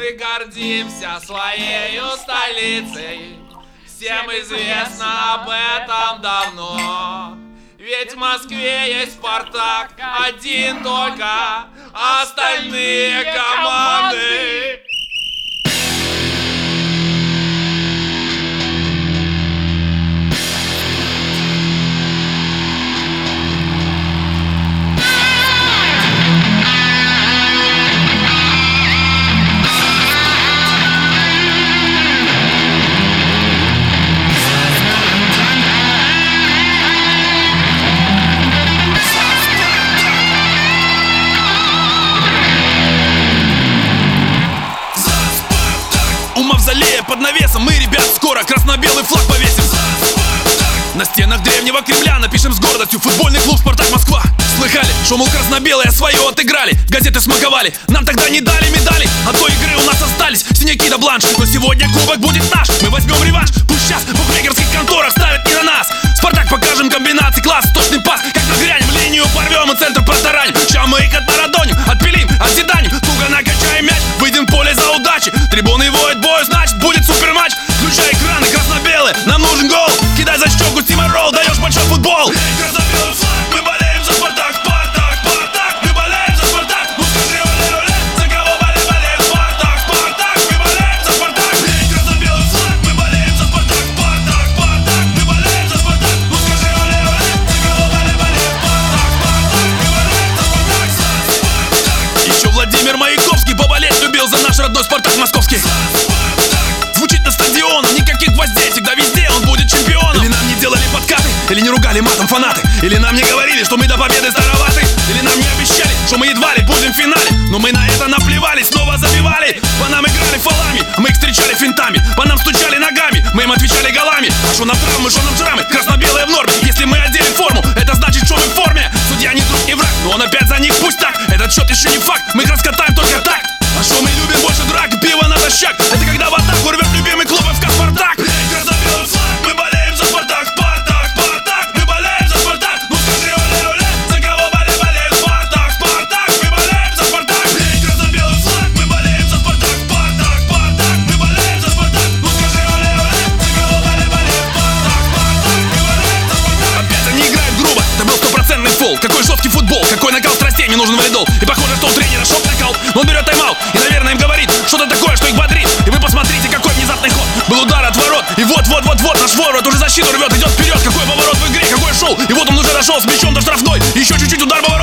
Мы гордимся своей столицей, всем известно об этом давно. Ведь в Москве есть Спартак, один только, остальные команды. Под навесом мы, ребят, скоро красно-белый флаг повесим. На стенах древнего Кремля напишем с гордостью: футбольный клуб «Спартак Москва». Слыхали, что, мол, красно-белые свое отыграли, газеты смаковали, нам тогда не дали медали. От той игры у нас остались синяки да бланш. Но сегодня кубок будет наш, мы возьмем реванш. Пусть сейчас в букмекерских конторах ставят не на нас. Спартак покажем комбинации, класс, точный пас. Как нагрянем, линию порвем и центр протараним. Ща мы их отмарадоним, отпилим, отседаним. Туго накачаем мяч, выйдем в поле за удачи. Трибуны воют бою, значит будет суперматч. Включай экраны, красно-белые, нам нужен гол. Кидай за щеку Тимарол, даешь большой футбол. Красно-белый флаг, мы болеем за Спартак, Спартак, Спартак. Мы болеем за Спартак, ну скажи оле-оле. За кого болеем, Спартак, Спартак. Мы болеем за Спартак. Красно-белый флаг, мы болеем за Спартак, Спартак, Спартак. Мы болеем за Спартак, ну скажи оле-оле. За кого болеем, Спартак, Спартак. Мы болеем за Спартак. Еще Владимир Маяковский поболеть любил за наш родной Спартак московский. Звучит на стадионах, никаких гвоздей, всегда везде он будет чемпионом. Или нам не делали подкаты, или не ругали матом фанаты, или нам не говорили, что мы до победы староваты, или нам не обещали, что мы едва ли будем в финале. Но мы на это наплевали, снова забивали. По нам играли фолами, мы их встречали финтами. По нам стучали ногами, мы им отвечали голами. А что нам травмы, что нам шрамы, красно-белые в норме. Если мы одели форму, это значит, что мы в форме. Судья не друг, не враг, но он опять за них, пусть так. Этот счет еще не факт, мы их раскатаем только так. А что мы любим больше драк и пиво натощак? Это когда в атаку рвет любимый клуб ФК Спартак. Красно-белый флаг, мы болеем за Спартак, Спартак, Спартак. Мы болеем за Спартак, ну скажи оле-оле. За кого болеем, Спартак, Спартак. Мы болеем за Спартак. Красно-белый флаг, мы болеем за Спартак, Спартак, Спартак. Мы болеем за Спартак, ну скажи оле-оле. За кого болеем, Спартак, Спартак. Мы болеем за Спартак. Опять они играют грубо, это был стопроцентный фол. Какой жесткий футбол, какой накал страстей, не нужен валидол. И похоже, что у тренера шок накал, но он берет тайм-аут и, наверное, им говорит что-то такое, что их бодрит. И вы посмотрите, какой внезапный ход. Был удар от ворот, и вот-вот-вот-вот наш форвард уже защиту рвет, идет вперед. Какой поворот в игре, какой шоу. И вот он уже дошел с мячом до штрафной. Еще чуть-чуть удар поворот.